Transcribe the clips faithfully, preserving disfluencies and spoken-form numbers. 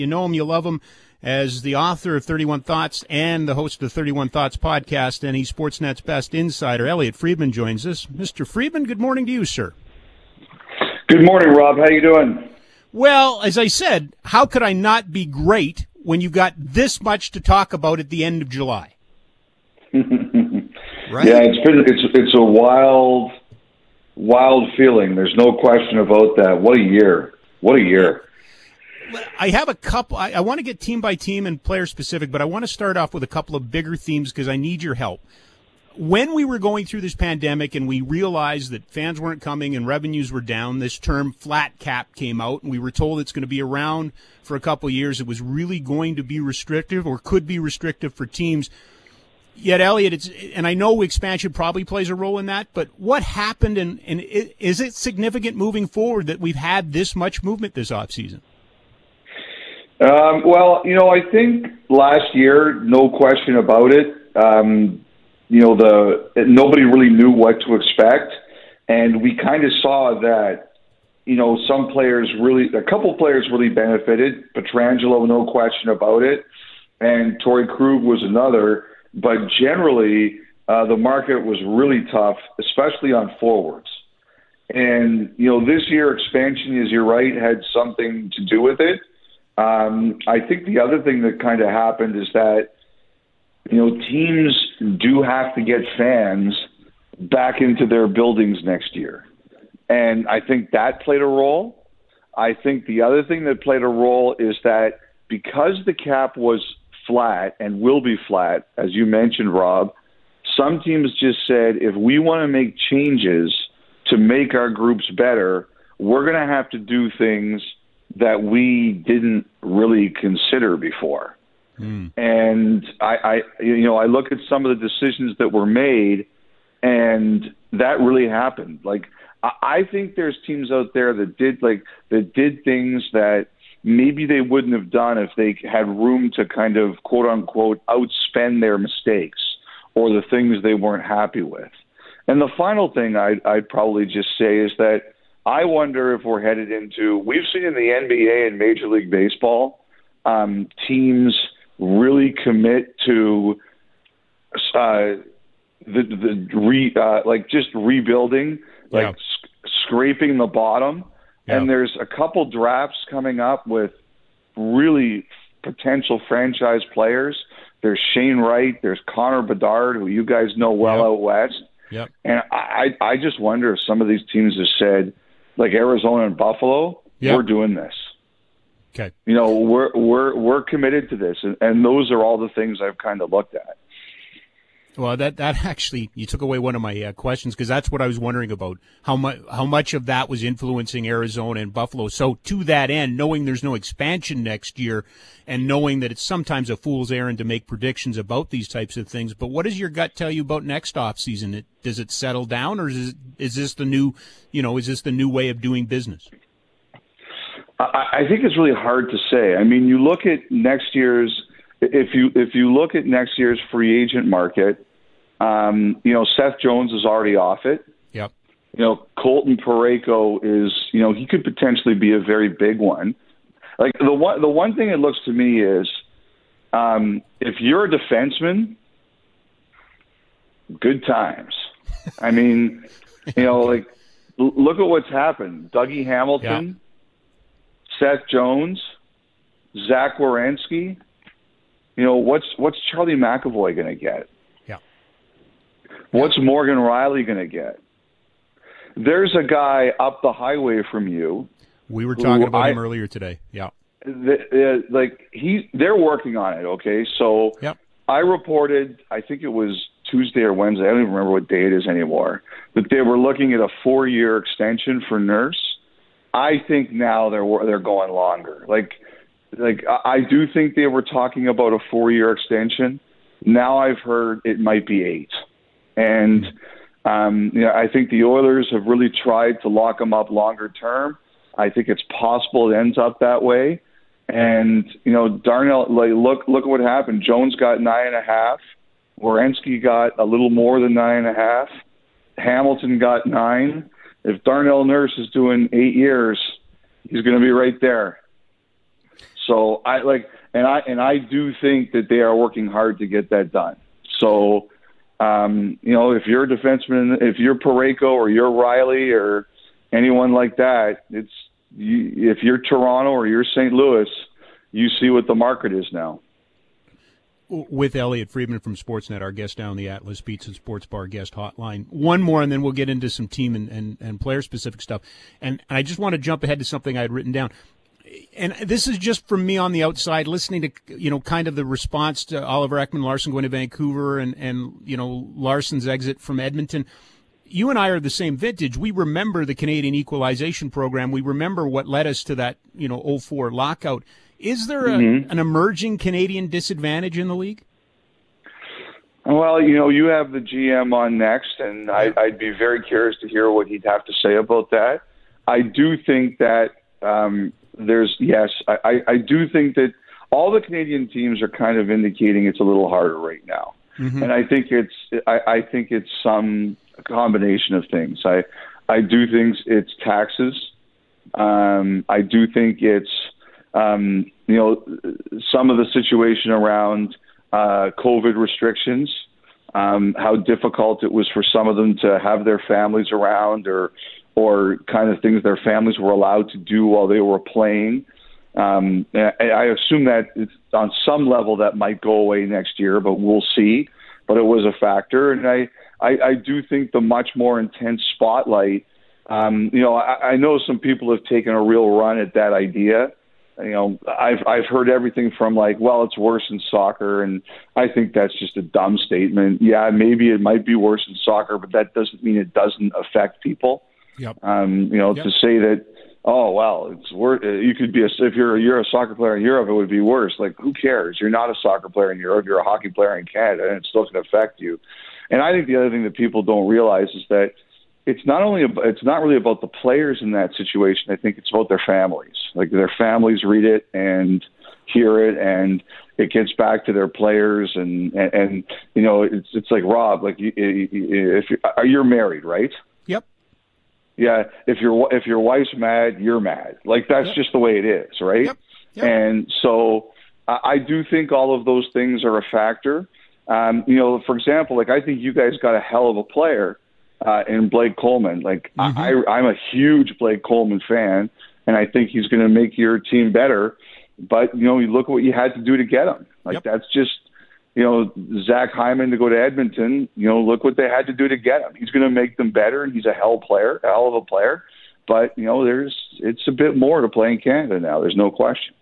You know him, you love him as the author of thirty-one Thoughts and the host of the thirty-one Thoughts podcast, and he's Sportsnet's best insider. Elliotte Friedman joins us. Mister Friedman, good morning to you, sir. Good morning, Rob. How you doing? Well, as I said, how could I not be great when you've got this much to talk about at the end of July? Right? Yeah, it's been it's it's a wild, wild feeling. There's no question about that. What a year! What a year! I have a couple. I, I want to get team by team and player specific, but I want to start off with a couple of bigger themes because I need your help. When we were going through this pandemic and we realized that fans weren't coming and revenues were down, this term flat cap came out, and we were told it's going to be around for a couple of years. It was really going to be restrictive or could be restrictive for teams. Yet, Elliotte, it's, and I know expansion probably plays a role in that, but what happened, and, and is it significant moving forward that we've had this much movement this offseason? Um, well, you know, I think last year, no question about it, um, you know, the nobody really knew what to expect, and we kind of saw that, you know, some players really, a couple players really benefited. Pietrangelo, no question about it, and Torrey Krug was another. But generally, uh, the market was really tough, especially on forwards. And, you know, this year expansion, as you're right, had something to do with it. Um, I think the other thing that kind of happened is that, you know, teams do have to get fans back into their buildings next year. And I think that played a role. I think the other thing that played a role is that because the cap was flat and will be flat, as you mentioned, Rob, some teams just said, if we want to make changes to make our groups better, we're going to have to do things that we didn't really consider before. Mm. And I, I, you know, I look at some of the decisions that were made, and that really happened. Like, I, I think there's teams out there that did like that did things that maybe they wouldn't have done if they had room to kind of, quote unquote, outspend their mistakes or the things they weren't happy with. And the final thing I'd, I'd probably just say is that I wonder if we're headed into, we've seen in the N B A and Major League Baseball, um, teams really commit to uh, the, the re, uh, like just rebuilding, like yeah. sc- scraping the bottom. Yeah. And there's a couple drafts coming up with really potential franchise players. There's Shane Wright. There's Connor Bedard, who you guys know well yep. out west. Yep. And I, I just wonder if some of these teams have said, like Arizona and Buffalo, yep. we're doing this. Okay. You know, we're we're we're committed to this, and, and those are all the things I've kind of looked at. Well, that that actually, you took away one of my uh, questions, because that's what I was wondering about, how much how much of that was influencing Arizona and Buffalo. So to that end, knowing there's no expansion next year and knowing that it's sometimes a fool's errand to make predictions about these types of things, but what does your gut tell you about next offseason? It, does it settle down, or is, it, is this the new, you know, is this the new way of doing business? I, I think it's really hard to say. I mean, you look at next year's, If you if you look at next year's free agent market, um, you know, Seth Jones is already off it. Yep. You know, Colton Parayko is, you know, he could potentially be a very big one. Like the one the one thing it looks to me is, um, if you're a defenseman, good times. I mean, you know, like l- look at what's happened. Dougie Hamilton, yep. Seth Jones, Zach Werenski. You know, what's what's Charlie McAvoy going to get? Yeah. What's Morgan Riley going to get? There's a guy up the highway from you. We were talking about I, him earlier today. Yeah. The, uh, like he, they're working on it. Okay, so yep. I reported, I think it was Tuesday or Wednesday. I don't even remember what day it is anymore. But they were looking at a four-year extension for Nurse. I think now they're they're going longer. Like. Like, I do think they were talking about a four-year extension. Now I've heard it might be eight. And, um, you know, I think the Oilers have really tried to lock them up longer term. I think it's possible it ends up that way. And, you know, Darnell, like, look, look at what happened. Jones got nine and a half. Werenski got a little more than nine and a half. Hamilton got nine. If Darnell Nurse is doing eight years, he's going to be right there. So I like, and I and I do think that they are working hard to get that done. So, um, you know, if you're a defenseman, if you're Parayko or you're Riley or anyone like that, it's you, if you're Toronto or you're Saint Louis, you see what the market is now. With Elliot Friedman from Sportsnet, our guest down the Atlas Pizza and Sports Bar guest hotline. One more, and then we'll get into some team and, and, and player-specific stuff. And, and I just want to jump ahead to something I had written down. And this is just from me on the outside, listening to, you know, kind of the response to Oliver Ekman-Larsson going to Vancouver and, and, you know, Larson's exit from Edmonton. You and I are the same vintage. We remember the Canadian Equalization Program. We remember what led us to that, you know, oh four lockout. Is there a, mm-hmm. an emerging Canadian disadvantage in the league? Well, you know, you have the G M on next, and I, I'd be very curious to hear what he'd have to say about that. I do think that um, there's, yes, I, I, I do think that all the Canadian teams are kind of indicating it's a little harder right now. Mm-hmm. And I think it's, I, I think it's some combination of things. I, I do think it's taxes. Um, I do think it's, Um, you know, some of the situation around uh, COVID restrictions, um, how difficult it was for some of them to have their families around, or or kind of things their families were allowed to do while they were playing. Um, I, I assume that it's, on some level that might go away next year, but we'll see. But it was a factor, and I, I, I do think the much more intense spotlight. Um, you know, I, I know some people have taken a real run at that idea. You know, I've I've heard everything from like, well, it's worse in soccer, and I think that's just a dumb statement. Yeah, maybe it might be worse in soccer, but that doesn't mean it doesn't affect people. Yep. Um, you know, yep. To say that, oh well, it's worse. You could be a if you're you're a soccer player in Europe, it would be worse. Like, who cares? You're not a soccer player in Europe. You're a hockey player in Canada, and it still can affect you. And I think the other thing that people don't realize is that it's not only about, it's not really about the players in that situation. I think it's about their families. Like, their families read it and hear it, and it gets back to their players. And and, and you know, it's it's like, Rob, like if you're, you're married, right? Yep. Yeah. If your if your wife's mad, you're mad. Like, that's yep. just the way it is, right? Yep. Yep. And so I, I do think all of those things are a factor. Um, you know, for example, like, I think you guys got a hell of a player. Uh, in Blake Coleman. Like, mm-hmm. I, I'm a huge Blake Coleman fan, and I think he's going to make your team better. But, you know, you look at what you had to do to get him. Like, yep. that's just, you know, Zach Hyman to go to Edmonton, you know, look what they had to do to get him. He's going to make them better, and he's a hell player, a hell of a player. But, you know, there's it's a bit more to play in Canada now. There's no question.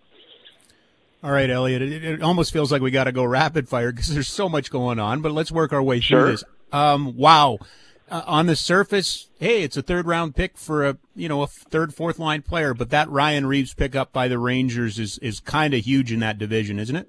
All right, Elliot, it, it almost feels like we got to go rapid fire because there's so much going on, but let's work our way through sure. this. Um, wow. Uh, on the surface, hey, it's a third-round pick for a you know a third, fourth-line player, but that Ryan Reeves pickup by the Rangers is is kind of huge in that division, isn't it?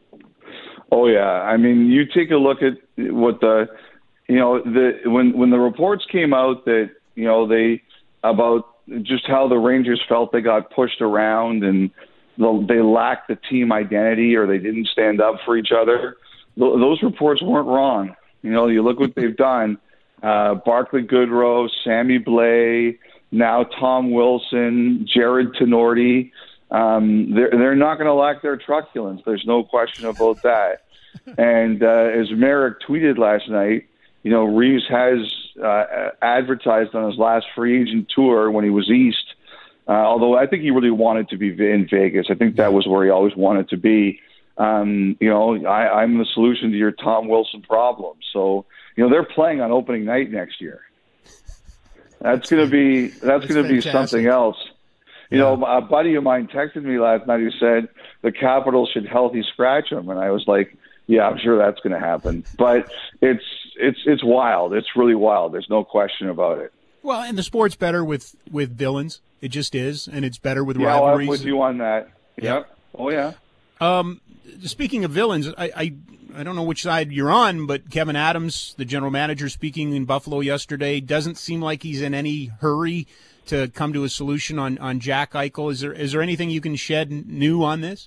Oh yeah, I mean, you take a look at what the you know the when when the reports came out that you know they about just how the Rangers felt they got pushed around and they lacked the team identity or they didn't stand up for each other. Those reports weren't wrong. You know, you look what they've done. Uh, Barclay Goodrow, Sammy Blais, now Tom Wilson, Jared Tenorti. Um, they're, they're not going to lack their truculence. There's no question about that. And uh, as Merrick tweeted last night, you know, Reeves has uh, advertised on his last free agent tour when he was East, uh, although I think he really wanted to be in Vegas. I think that was where he always wanted to be. Um, you know, I, I'm the solution to your Tom Wilson problem. So, you know, they're playing on opening night next year. That's going to be that's, that's going to be something else. You yeah. know, a buddy of mine texted me last night who said the Capitals should healthy scratch him, and I was like, yeah, I'm sure that's going to happen. But it's it's it's wild. It's really wild. There's no question about it. Well, and the sport's better with, with villains. It just is, and it's better with yeah, rivalries. I'm with you on that. Yep. yep. Oh yeah. Um, speaking of villains, I, I I don't know which side you're on, but Kevin Adams, the general manager, speaking in Buffalo yesterday, doesn't seem like he's in any hurry to come to a solution on, on Jack Eichel. Is there is there anything you can shed new on this?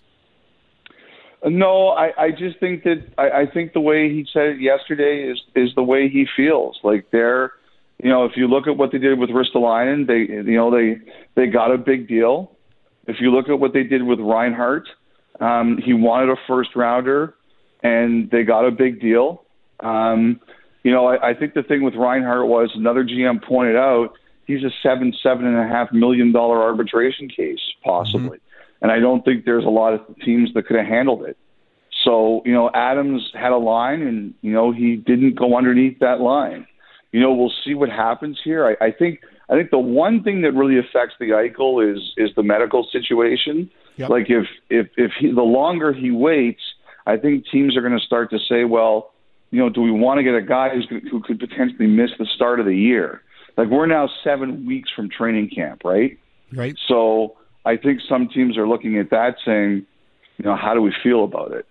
No, I, I just think that I, I think the way he said it yesterday is is the way he feels. Like they're, you know, if you look at what they did with Ristolainen, they you know they they got a big deal. If you look at what they did with Reinhart, um, he wanted a first rounder, and they got a big deal. Um, you know, I, I think the thing with Reinhart was another G M pointed out he's a seven, seven and a half million dollar arbitration case possibly, mm-hmm. and I don't think there's a lot of teams that could have handled it. So, you know, Adams had a line, and you know he didn't go underneath that line. You know, we'll see what happens here. I, I think I think the one thing that really affects the Eichel is is the medical situation. Yep. Like if if if he, the longer he waits, I think teams are going to start to say, well, you know, do we want to get a guy who's gonna, who could potentially miss the start of the year? Like we're now seven weeks from training camp, right? Right. So I think some teams are looking at that, saying, you know, how do we feel about it?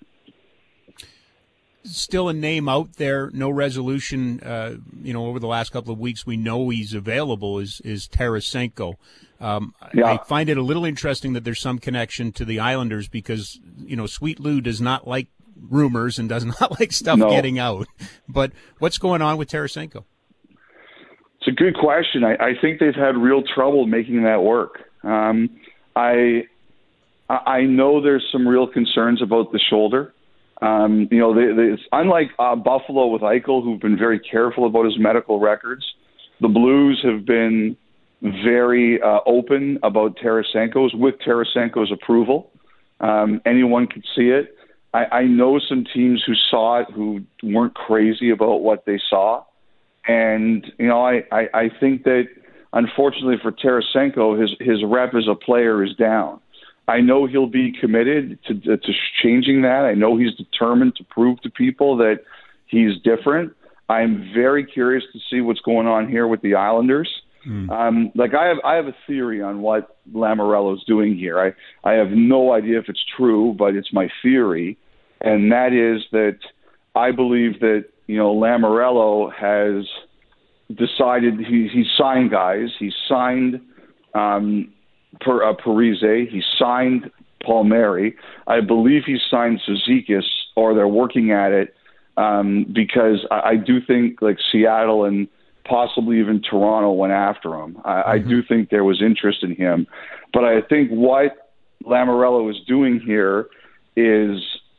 Still a name out there, no resolution. Uh, you know, over the last couple of weeks, we know he's available. Is is Tarasenko? Um, yeah. I find it a little interesting that there's some connection to the Islanders because you know Sweet Lou does not like rumors and does not like stuff no. getting out. But what's going on with Tarasenko? It's a good question. I, I think they've had real trouble making that work. Um, I I know there's some real concerns about the shoulder. Um, you know, they, they, it's unlike uh, Buffalo with Eichel, who've been very careful about his medical records. The Blues have been very uh, open about Tarasenko's, with Tarasenko's approval. Um, anyone could see it. I, I know some teams who saw it who weren't crazy about what they saw. And, you know, I, I, I think that, unfortunately for Tarasenko, his, his rep as a player is down. I know he'll be committed to, to changing that. I know he's determined to prove to people that he's different. I'm very curious to see what's going on here with the Islanders. Mm. Um, like I have, I have a theory on what Lamoriello's doing here. I, I have no idea if it's true, but it's my theory, and that is that I believe that you know Lamoriello has decided he, he signed guys. He signed. Um, Per, uh, Parise. He signed Palmieri. I believe he signed Zizekas, or they're working at it, um, because I, I do think like Seattle and possibly even Toronto went after him. I, mm-hmm. I do think there was interest in him. But I think what Lamoriello is doing here is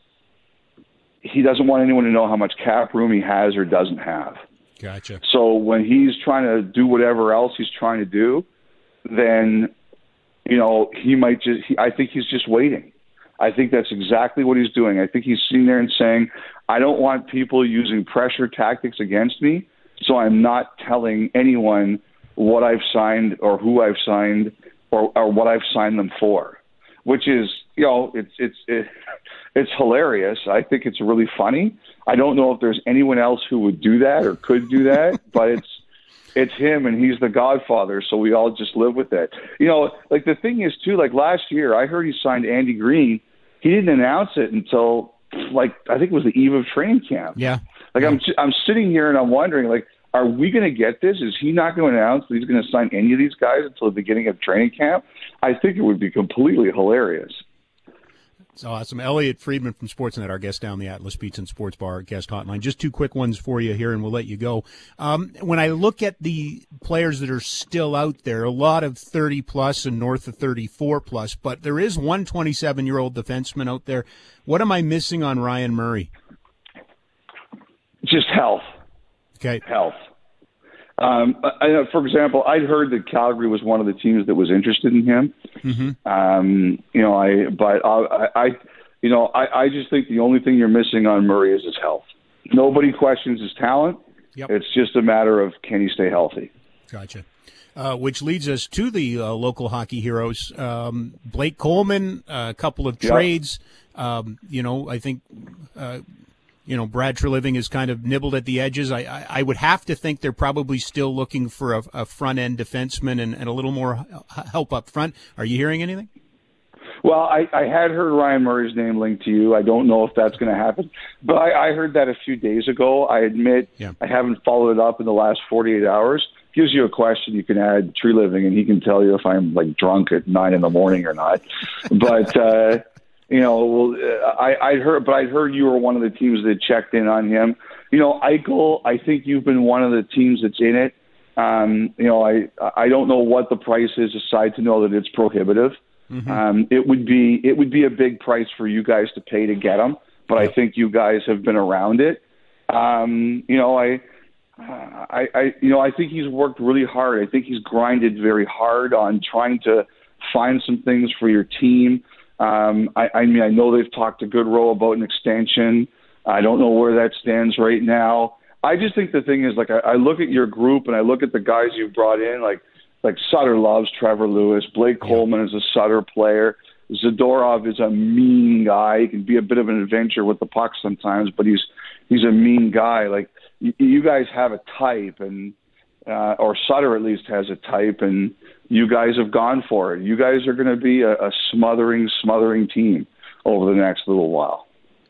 he doesn't want anyone to know how much cap room he has or doesn't have. Gotcha. So when he's trying to do whatever else he's trying to do, then you know, he might just, he, I think he's just waiting. I think that's exactly what he's doing. I think he's sitting there and saying, I don't want people using pressure tactics against me, so I'm not telling anyone what I've signed or who I've signed or, or what I've signed them for, which is, you know, it's, it's, it, it's hilarious. I think it's really funny. I don't know if there's anyone else who would do that or could do that, but it's, It's him, and he's the godfather, so we all just live with it. You know, like the thing is, too, like last year, I heard he signed Andy Green. He didn't announce it until, like, I think it was the eve of training camp. Yeah. Like, yeah. I'm I'm sitting here, and I'm wondering, like, are we going to get this? Is he not going to announce that he's going to sign any of these guys until the beginning of training camp? I think it would be completely hilarious. It's awesome. Elliot Friedman from Sportsnet, our guest down the Atlas Pizza and Sports Bar guest hotline. Just two quick ones for you here, and we'll let you go. Um, when I look at the players that are still out there, a lot of thirty plus and north of thirty-four plus, but there is one twenty-seven-year-old defenseman out there. What am I missing on Ryan Murray? Just health. Okay. Health. Um, I, for example, I'd heard that Calgary was one of the teams that was interested in him. Mm-hmm. Um, you know, I, but I, I you know, I, I just think the only thing you're missing on Murray is his health. Nobody questions his talent. Yep. It's just a matter of can he stay healthy. Gotcha. Uh, which leads us to the uh, local hockey heroes. Um, Blake Coleman, uh, a couple of trades. Yep. Um, you know, I think. Uh, You know, Brad Treliving is kind of nibbled at the edges. I, I, I would have to think they're probably still looking for a, a front-end defenseman and, and a little more help up front. Are you hearing anything? Well, I, I had heard Ryan Murray's name linked to you. I don't know if that's going to happen, but I, I heard that a few days ago. I admit yeah. I haven't followed it up in the last forty-eight hours. Gives you a question, you can add Treliving, and he can tell you if I'm like drunk at nine in the morning or not. But uh, you know, well, I, I heard, but I heard you were one of the teams that checked in on him. You know, Eichel, I think you've been one of the teams that's in it. Um, you know, I I don't know what the price is, aside to know that it's prohibitive. Mm-hmm. Um, it would be it would be a big price for you guys to pay to get him, but yep. I think you guys have been around it. Um, you know, I, I, I, you know, I think he's worked really hard. I think he's grinded very hard on trying to find some things for your team. Um, I, I mean, I know they've talked to Goodrow about an extension. I don't know where that stands right now. I just think the thing is, like, I, I look at your group and I look at the guys you've brought in, like, like Sutter loves Trevor Lewis. Blake Coleman is a Sutter player. Zadorov is a mean guy. He can be a bit of an adventure with the puck sometimes, but he's he's a mean guy. Like, you, you guys have a type, and uh, or Sutter at least has a type, and you guys have gone for it. You guys are going to be a, a smothering, smothering team over the next little while.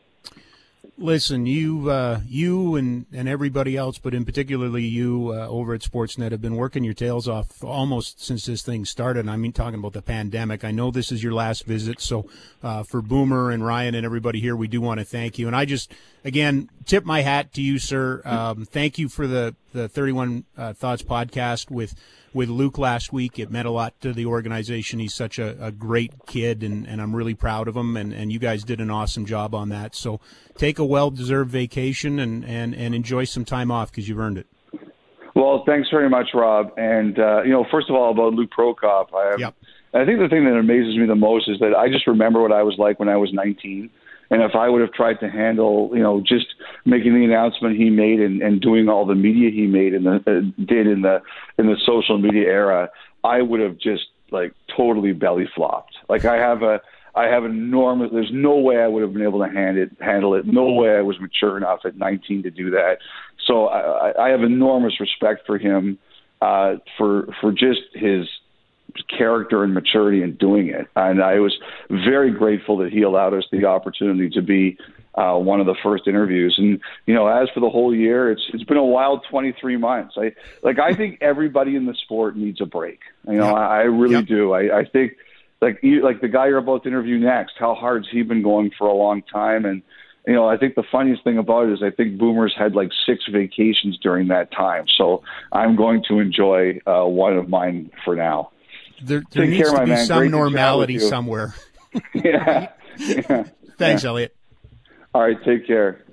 Listen, you, uh, you, and, and everybody else, but in particularly you uh, over at Sportsnet, have been working your tails off almost since this thing started. I mean, talking about the pandemic. I know this is your last visit, so uh, for Boomer and Ryan and everybody here, we do want to thank you. And I just, again, tip my hat to you, sir. Um, thank you for the the thirty-one uh, Thoughts podcast with. with Luke last week. It meant a lot to the organization. He's such a, a great kid, and, and I'm really proud of him, and, and you guys did an awesome job on that. So take a well-deserved vacation and, and, and enjoy some time off because you've earned it. Well, thanks very much, Rob. And, uh, you know, first of all, about Luke Prokop, I, have, yep. I think the thing that amazes me the most is that I just remember what I was like when I was nineteen. And if I would have tried to handle, you know, just making the announcement he made and, and doing all the media he made and the, uh, did in the in the social media era, I would have just like totally belly flopped. Like I have a, I have enormous. There's no way I would have been able to hand it, handle it. No way I was mature enough at nineteen to do that. So I, I have enormous respect for him, uh, for for just his character and maturity in doing it. And I was very grateful that he allowed us the opportunity to be uh, one of the first interviews. And, you know, as for the whole year, it's it's been a wild twenty-three months. I like I think everybody in the sport needs a break. You know, yep. I, I really yep. do. I, I think like you, like the guy you're about to interview next, how hard's he been going for a long time? And, you know, I think the funniest thing about it is I think Boomer's had like six vacations during that time. So I'm going to enjoy uh, one of mine for now. There, there needs care, to be man. some Great normality somewhere. yeah. yeah. Thanks, yeah. Elliot. All right. Take care.